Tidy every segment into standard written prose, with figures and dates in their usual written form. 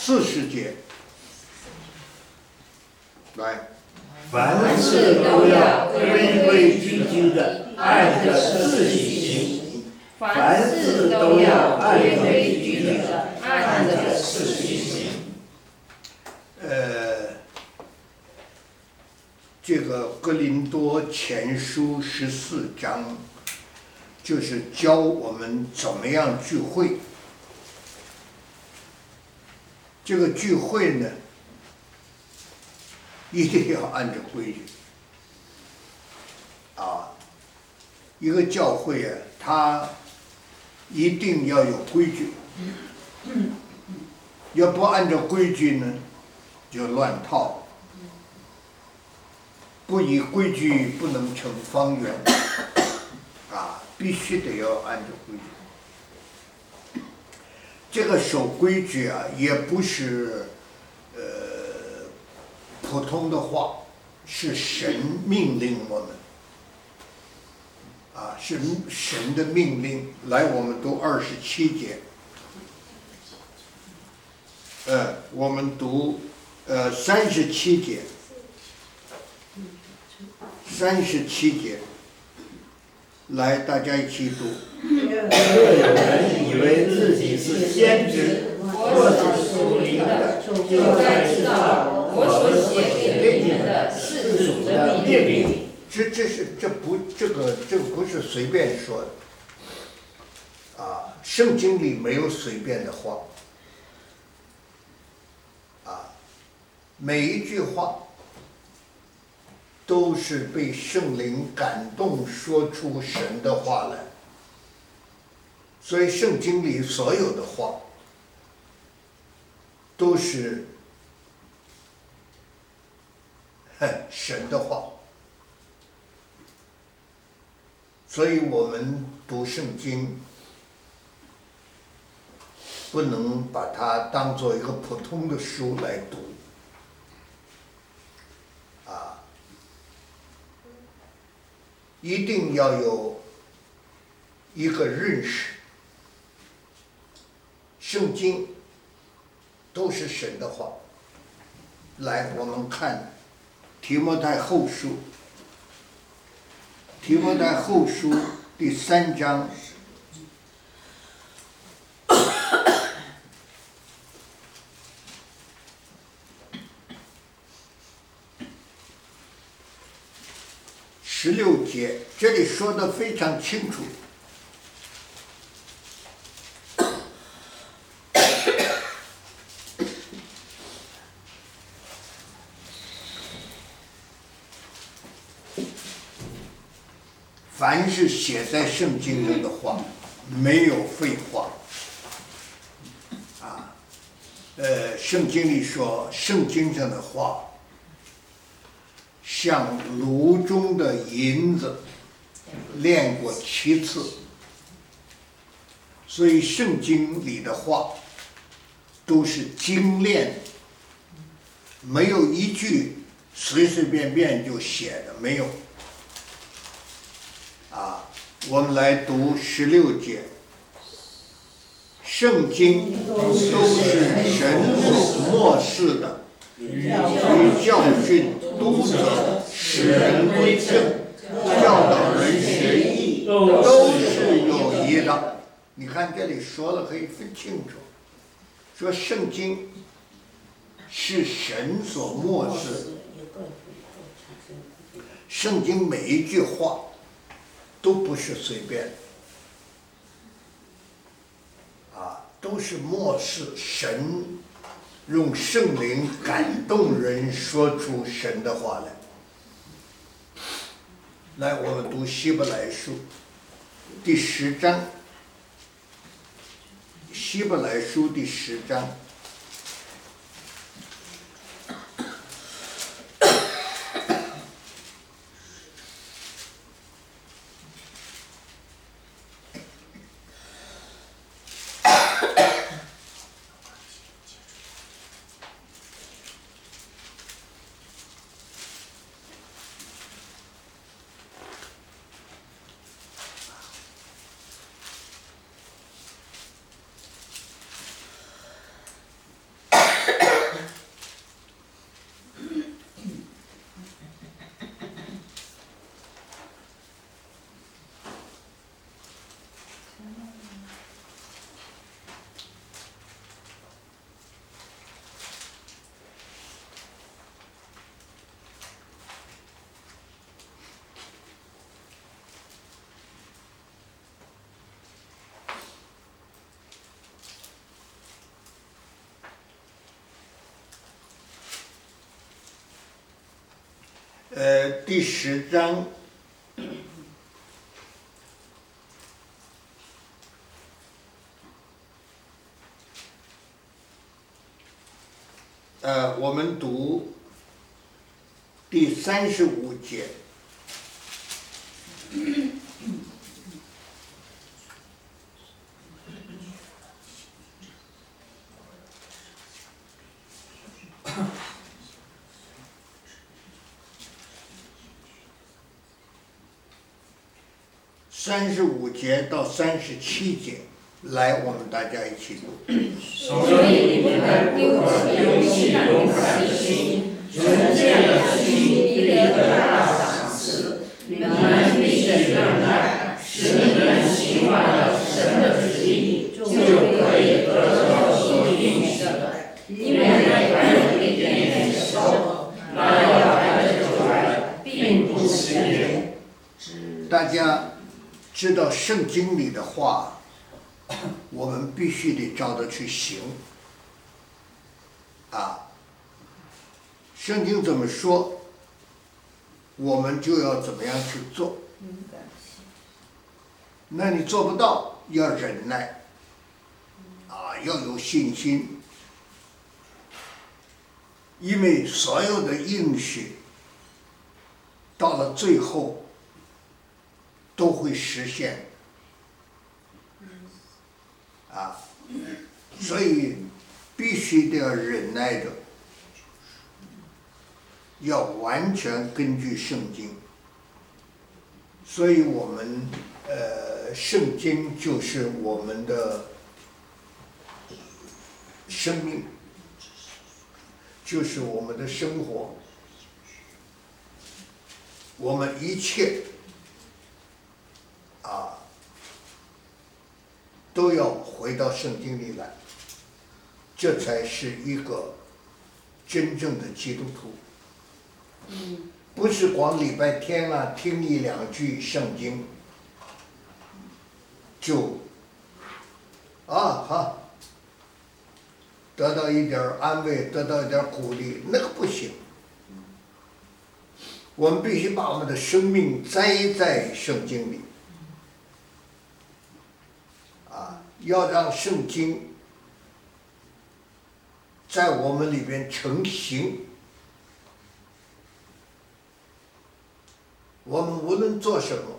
节，来， 凡事都要规规矩矩的按着次序行，凡事都要规规矩矩的按着次序行。 这个哥林多前书14章，就是教我们怎么样聚会。这个聚会呢，一定要按照规矩。一个教会啊，它一定要有规矩。要不按照规矩呢，就乱套。不以规矩不能成方圆，必须得要按照规矩。这个守规矩啊，也不是普通的话，是神命令我们，是神的命令。来，我们读27节，我们读37节。37节，来，大家一起读。 若有人以为自己是先知，或是属灵的，就该知道我所写给你们的是主的命令。 这不是随便说的，圣经里没有随便的话，每一句话都是被圣灵感动说出神的话来，所以圣经里所有的话都是神的话，所以我们读圣经不能把它当做一个普通的书来读，一定要有一个认识，圣经都是神的话。来，我们看提摩太后书，提摩太后书第3章。16节，这里说的非常清楚。凡是写在圣经上的话，没有废话。圣经里说，圣经上的话像炉中的银子，炼过7次。所以圣经里的话都是精炼，没有一句随随便便就写的，没有。我们来读16节，圣经都是神所默示的，与教训、督责、使人归正、教导人学义，都是有益的。你看这里说了可以分清楚，说圣经是神所默示的，圣经每一句话都不是随便的，都是默示神用圣灵感动人说出神的话来。来，我们读希伯来书第10章，希伯来书第10章。 第10章。我们读第35节。35节到37节，来，我们大家一起读。 所以你们不可丢弃勇敢的心，纯洁的心必得大赏赐。你们必须忍耐，使你们行完了神的旨意，就可以得着所应许的。因为还有一点点的时候，那要来的就来，并不迟延。 大家知道圣经里的话，我们必须得照着去行。圣经怎么说，我们就要怎么样去做。那你做不到，要忍耐，要有信心，因为所有的应许到了最后都会实现。所以必须得要忍耐着，要完全根据圣经。所以我们圣经就是我们的生命，就是我们的生活，我们一切都要回到圣经里来，这才是一个真正的基督徒。不是光礼拜天听一两句圣经就好，得到一点安慰，得到一点鼓励，那个不行。我们必须把我们的生命栽在圣经里，要让圣经在我们里边成形。我们无论做什么，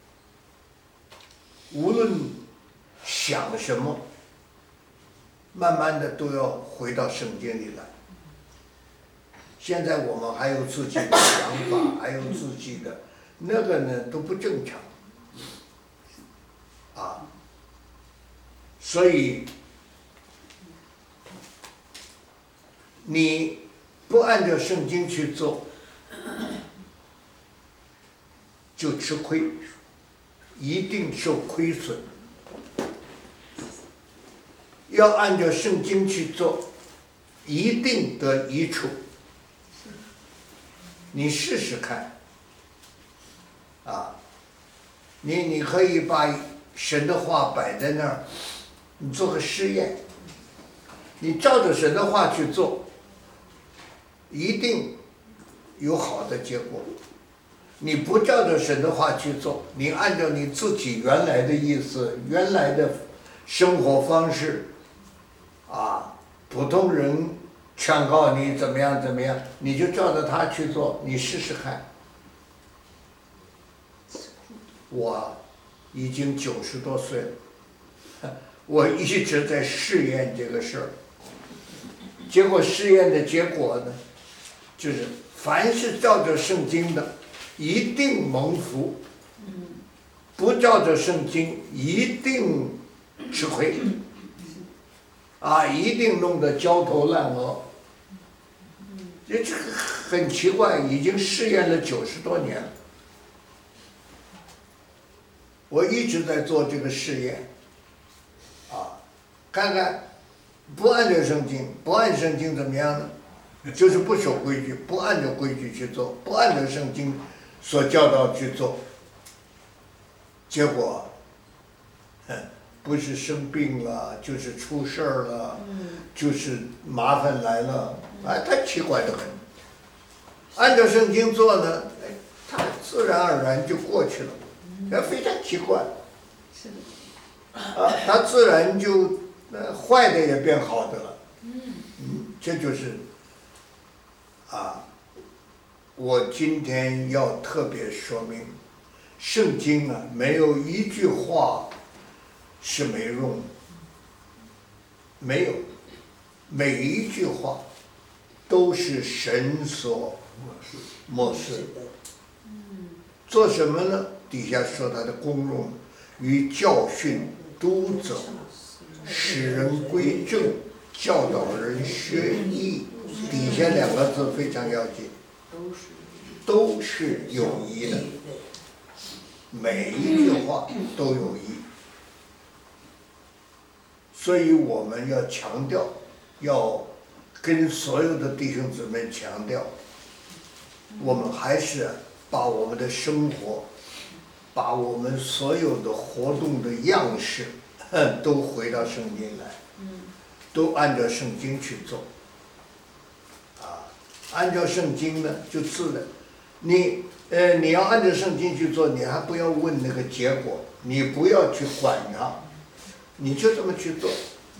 无论想什么，慢慢的都要回到圣经里来。现在我们还有自己的想法，还有自己的那个呢，都不正常。所以你不按照圣经去做，就吃亏，一定受亏损。要按照圣经去做，一定得益处。你试试看，你可以把神的话摆在那儿，你做个试验，你照着神的话去做，一定有好的结果。你不照着神的话去做，你按照你自己原来的意思、原来的生活方式，普通人劝告你怎么样怎么样，你就照着他去做，你试试看。我已经90多岁了，我一直在试验这个事儿。结果试验的结果呢，就是凡是照着圣经的，一定蒙福；不照着圣经，一定吃亏。一定弄得焦头烂额。这个很奇怪，已经试验了90多年了。我一直在做这个试验，看看不按照圣经，不按圣经怎么样呢？就是不守规矩，不按照规矩去做，不按照圣经所教导去做，结果，不是生病了，就是出事儿了，就是麻烦来了，太奇怪的很。 按照圣经做呢，他自然而然就过去了，非常奇怪。他自然就坏的也变好的了。这就是我今天要特别说明，圣经啊，没有一句话是没用的，没有，每一句话都是神所默示的。做什么呢？底下说他的功用与教训、督责、使人归正、教导人学义。底下2个字非常要紧，都是有益的，每一句话都有益。所以我们要强调，要跟所有的弟兄姊妹强调，我们还是把我们的生活，把我们所有的活动的样式都回到圣经来，都按照圣经去做。按照圣经呢，就自然，你要按照圣经去做，你还不要问那个结果，你不要去管它，你就这么去做，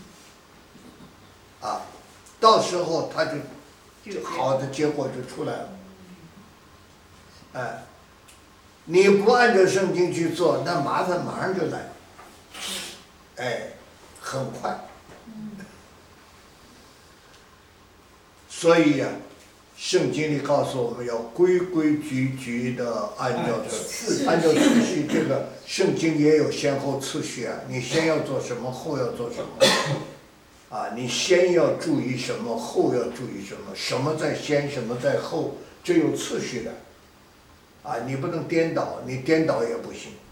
到时候它就好的结果就出来了。你不按照圣经去做，那麻烦马上就来，很快。所以呀，圣经里告诉我们要规规矩矩的按照次序，这个圣经也有先后次序啊。你先要做什么，后要做什么，你先要注意什么，后要注意什么，什么在先，什么在后，这有次序的。你不能颠倒，你颠倒也不行，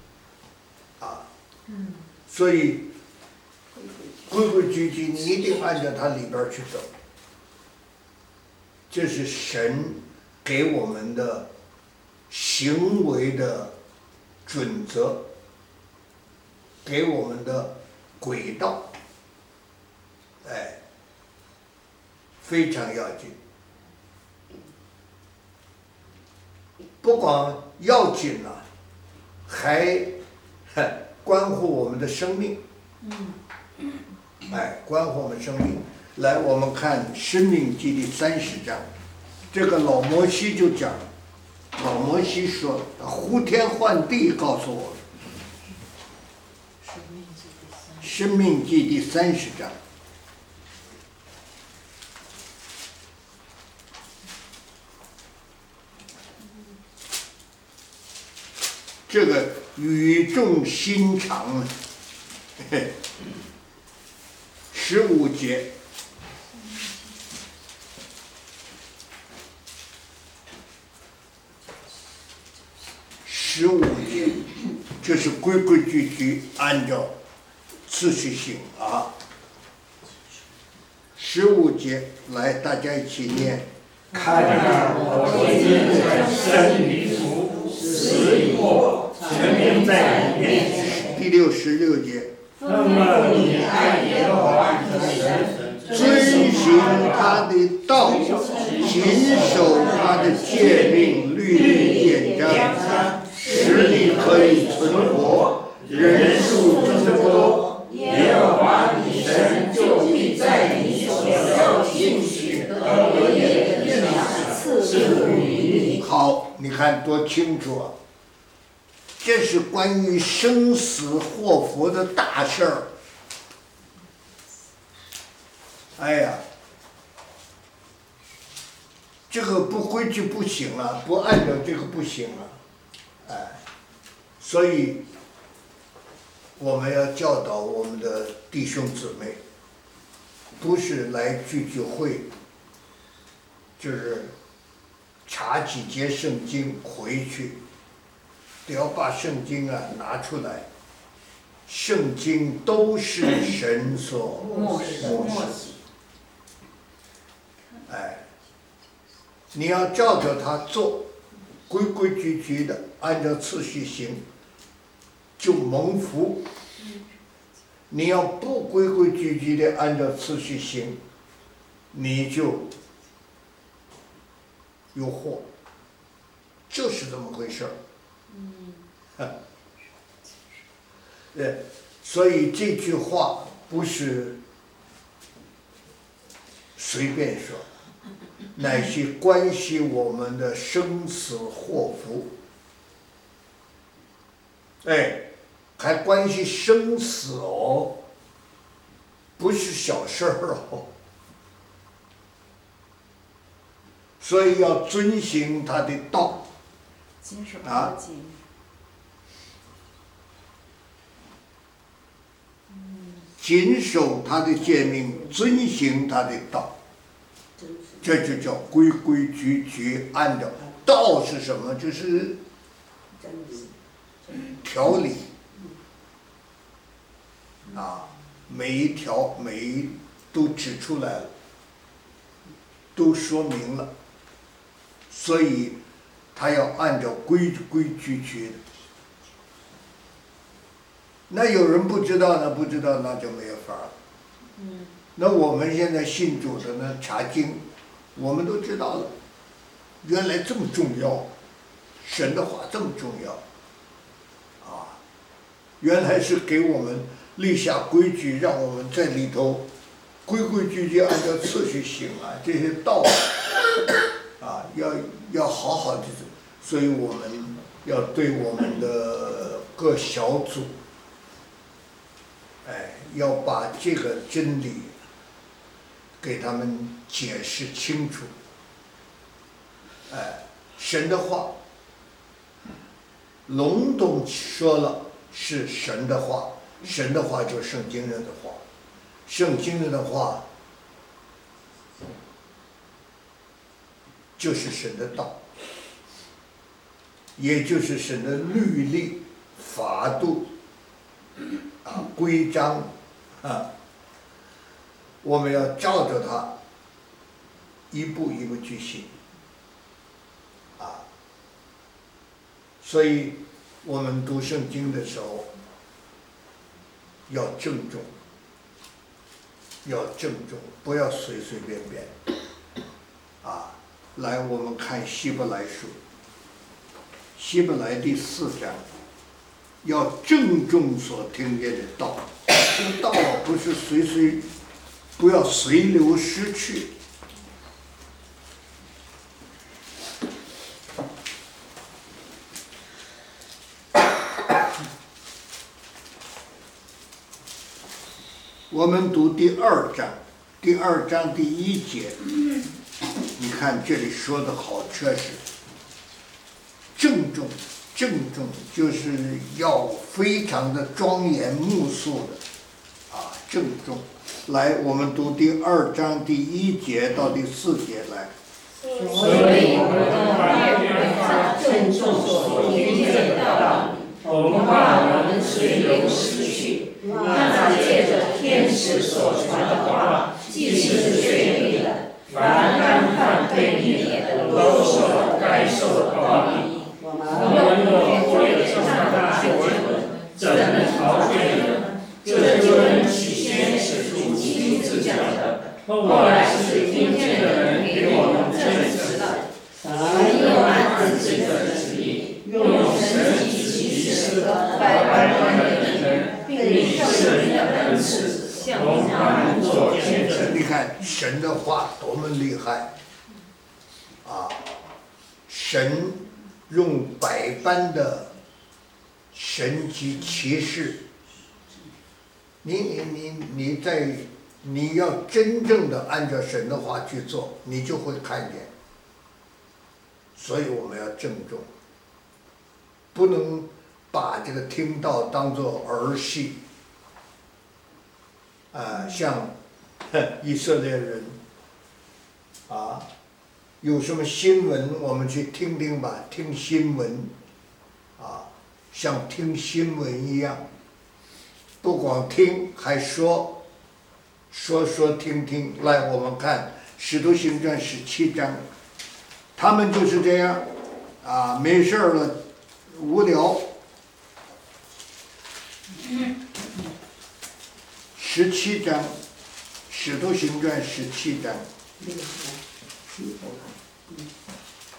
所以规规矩矩，你一定按照它里边去走。这是神给我们的行为的准则，给我们的轨道，非常要紧。不光要紧了，还关乎我们的生命。关乎我们生命。来，我们看《申命记》第30章，这个老摩西就讲，老摩西说，呼天唤地告诉我，《申命记》第30章。这个语重心长，15节。15节，这是规规矩矩按照次序行15节，来，大家一起念。 看啊，我今日生于福，死以祸，全名在你面前。 第66节。 那么你爱耶和华你的神， 遵行他的道，谨守他的诫命、律例、典章，使你可以存活，人数增多。 耶和华你神就必在你所要进取得业的地上赐福于你。 好，你看多清楚啊！这是关于生死祸福的大事儿。这个不规矩不行了，不按照这个不行了，所以我们要教导我们的弟兄姊妹，不是来聚会，就是查几节圣经回去，得要把圣经拿出来。圣经都是神所默示，你要照着它做，规规矩矩的按照次序行，就蒙福。你要不规规矩矩的按照次序行，你就有祸，就是这么回事儿。所以这句话不是随便说，乃是关系我们的生死祸福。还关系生死哦，不是小事儿哦。所以要遵行他的道。啊。谨守他的诫命，遵行他的道，这就叫规规矩矩按照。道是什么？就是条理啊，每一条都指出来了，都说明了，所以他要按照规规矩矩的。那有人不知道呢，不知道那就没有法了。那我们现在信主的呢，查经，我们都知道了，原来这么重要，神的话这么重要，啊，原来是给我们立下规矩，让我们在里头规规矩矩按照次序行啊，这些道啊，要好好的，所以我们要对我们的各小组。要把这个真理给他们解释清楚。神的话，笼统说了是神的话，神的话就是圣经人的话，圣经人的话就是神的道，也就是神的律例、法度。规章我们要照着它一步一步去行所以我们读圣经的时候要郑重，不要随随便便来，我们看希伯来书，希伯来第4章。要郑重所听见的道，这个道不是不要随流失去。我们读第2章，第2章第1节，你看这里说的好确实，郑重就是要非常的庄严肃肃的郑重。来，我们读第2章第1节到第4节来。 所以我们要发郑重所听见的道理，我们怕我们随流失去，那借着天使所传的话，既是确立的，凡干犯悖逆的都受了该受的报应。我们若忽略上大救恩，怎能逃罪呢？这救恩起先是主亲自讲的，后来是听见的人给我们证实的。神又按自己的旨意，用神迹奇事百般的人，并圣灵的恩赐，向他们做见证。 你看神的话多么厉害神用百般的神迹奇事，你要真正的按照神的话去做，你就会看见。所以我们要郑重，不能把这个听道当作儿戏。像以色列人有什么新闻我们去听听吧，听新闻像听新闻一样，不光听还说听听。来，我们看使徒行传17章，他们就是这样没事了无聊17章，使徒行传17章。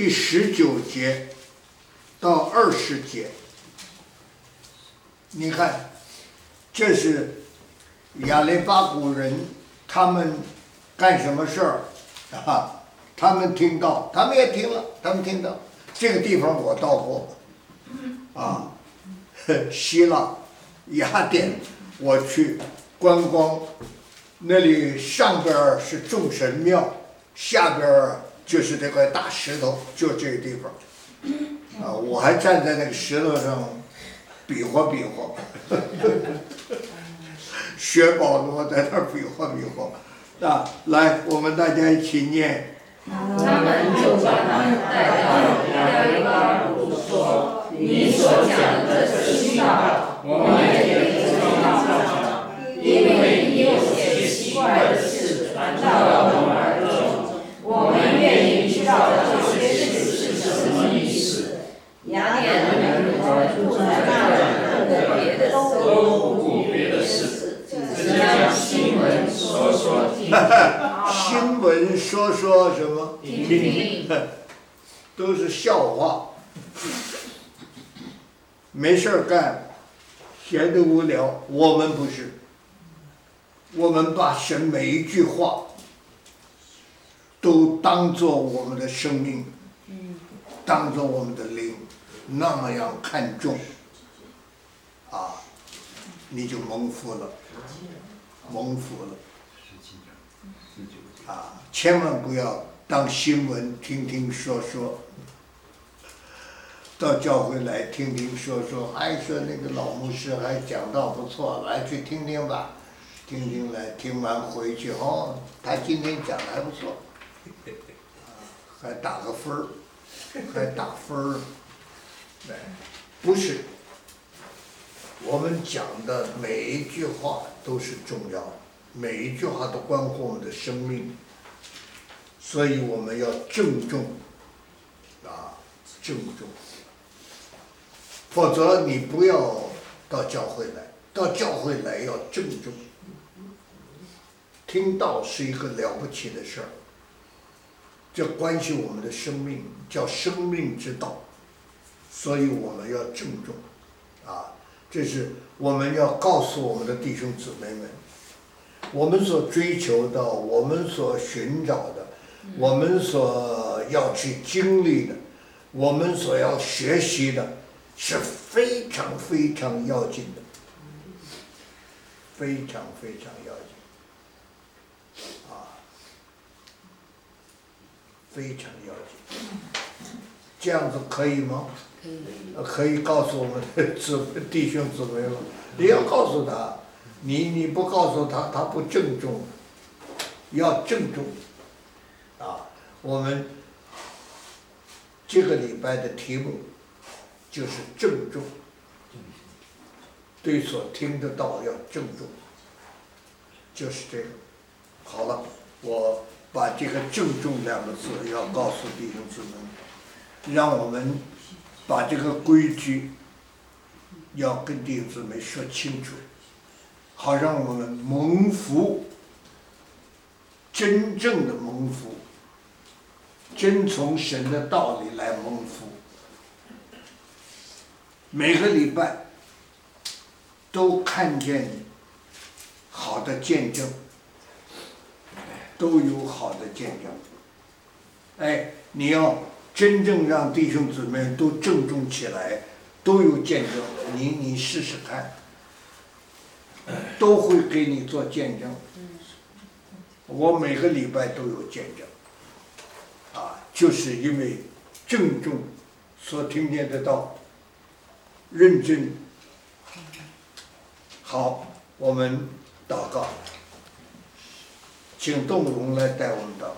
第19节到20节，你看，这是亚雷巴古人他们干什么事儿啊？他们听到，他们也听了，他们听到这个地方我到过，啊，希腊雅典我去观光，那里上边是众神庙，下边就是这块大石头，就这个地方，啊，我还站在那个石头上比划比划，学保罗在那儿比划比划，啊，来，我们大家一起念。 他们就把他带到亚雷巴谷说：“你所讲的这是道，我们也知道，因为你有些奇怪的事传到了我们耳中，我们愿意知道这些事是什么意思。”雅典人住在那里，都不顾别的事，只将新闻说听。 新闻说什么？ 听， 都是笑话，没事儿干，闲得无聊。我们不是，我们把神每一句话都当做我们的生命，当做我们的灵，那么样看重，啊，你就蒙福了，蒙福了。啊，千万不要当新闻听听说说，到教会来听听说说，还说那个老牧师还讲道不错，来去听听吧，听听来，听完回去哦，他今天讲的还不错，还打个分儿，还打分儿，不是，我们讲的每一句话都是重要的。每一句话都关乎我们的生命，所以我们要郑重，啊，郑重。否则你不要到教会来，到教会来要郑重。听道是一个了不起的事儿，这关系我们的生命，叫生命之道，所以我们要郑重，啊，这是我们要告诉我们的弟兄姊妹们。我们所追求的，我们所寻找的，我们所要去经历的，我们所要学习的，是非常非常要紧的，非常非常要紧，啊，非常要紧。这样子可以吗？可以告诉我们的弟兄姊妹吗？你要告诉他。你不告诉他，他不郑重，要郑重，啊，我们这个礼拜的题目就是郑重，对所听得到要郑重，就是这个。好了，我把这个郑重两个字要告诉弟兄姊妹，让我们把这个规矩要跟弟兄姊妹说清楚。好让我们蒙福，真正的蒙福，真从神的道理来蒙福。每个礼拜都看见好的见证，都有好的见证。哎，你要真正让弟兄姊妹都郑重起来，都有见证，你试试看。都会给你做见证，我每个礼拜都有见证，啊，就是因为郑重所听见的道，认真。好，我们祷告，请邓荣来带我们祷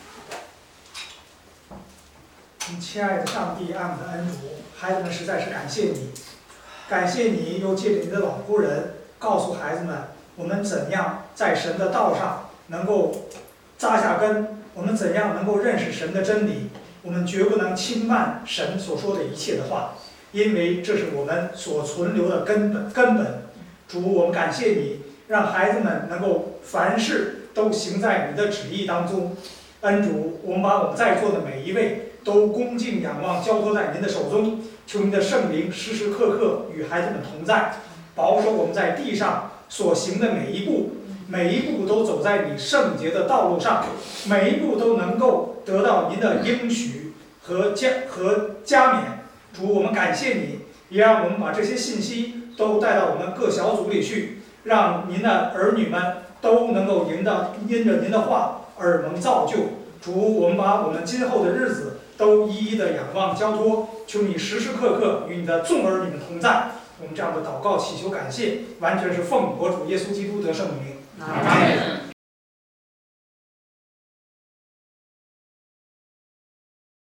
告。 亲爱的上帝，爱我们的恩主，孩子们实在是感谢你，感谢你又借着你的老仆人。告诉孩子们，我们怎样在神的道上能够扎下根，我们怎样能够认识神的真理，我们绝不能轻慢神所说的一切的话，因为这是我们所存留的根本。主，我们感谢你，让孩子们能够凡事都行在你的旨意当中。恩主，我们把我们在座的每一位都恭敬仰望交托在您的手中。求您的圣灵时时刻刻与孩子们同在，保守我们在地上所行的每一步，每一步都走在你圣洁的道路上，每一步都能够得到您的应许和加冕。主，我们感谢你，也让我们把这些信息都带到我们各小组里去，让您的儿女们都能够因着您的话而蒙造就。主，我们把我们今后的日子都一一的仰望交托，求你时时刻刻与你的众儿女们同在。我们这样的祷告祈求感谢，完全是奉我主耶稣基督得胜的名。 阿门。